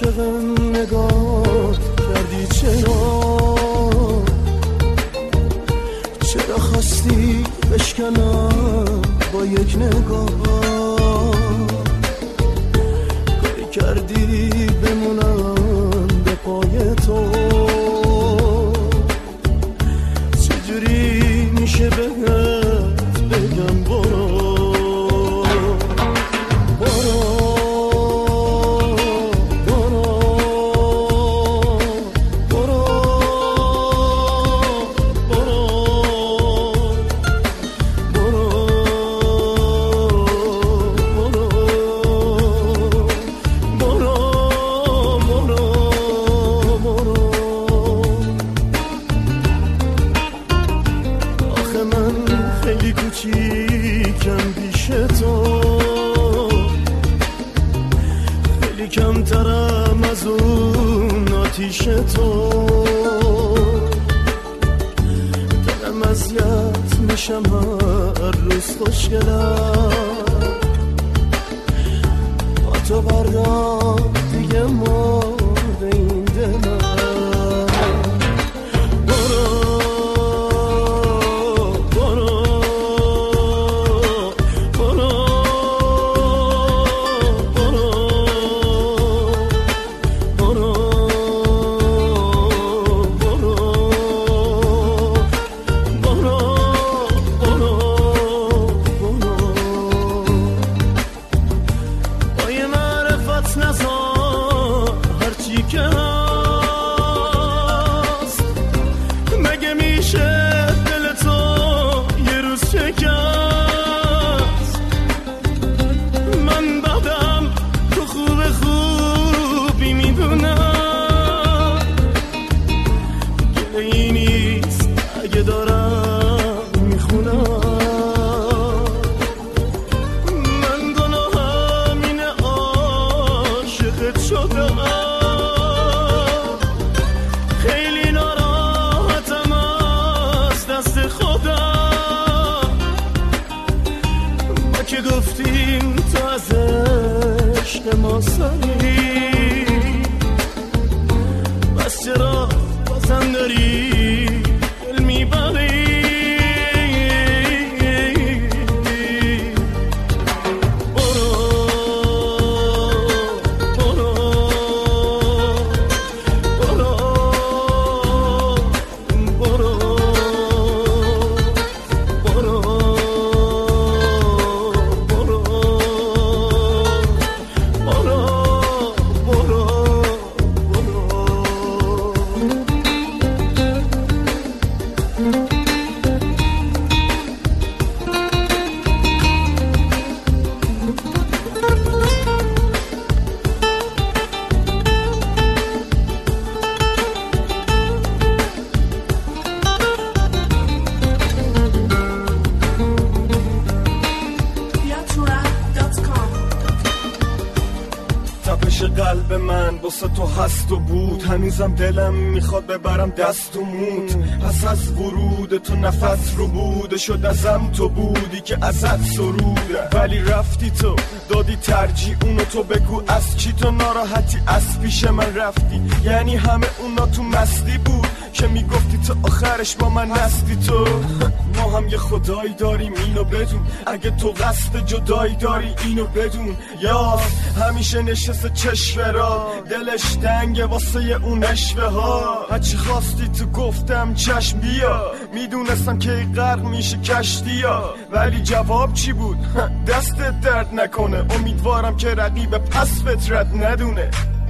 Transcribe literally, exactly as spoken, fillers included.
عاشقم نگاه کردی چرا چرا خواستی بشکنم با یک نگاه کاری کردی بمونم به پای تو چجوری میشه بهت بگم برو کمترم از اون آتیش تو دلم اذیت میشم هر روز خوشگلم با تو بردار دیگه مرده این دلم ما سری بس چرا بازم داری دل میبری قلب من واسه تو هست و بود، هنوزم دلم میخواد ببرم دست و موت. پس از ورود تو نفس رو بوده شد ازم تو بودی که ازت سروده، ولی رفتی تو دادی ترجیح اونو. تو بگو از چی تو ناراحتی از پیش من رفتی؟ یعنی همه اونا تو مستی بود که میگفتی تو آخرش با من نستی. تو ما هم یه خدایی داریم اینو بدون، اگه تو قصد جدایی داری اینو بدون. یا همیشه نشسته چشمه را دلش دنگه واسه اون اشوه ها. هرچی خواستی تو گفتم چشم بیا، میدونستم که غرق میشه کشتی ها، ولی جواب چی بود؟ دستت درد نکنه، امیدوارم که رقیب پس فطرت ندونه.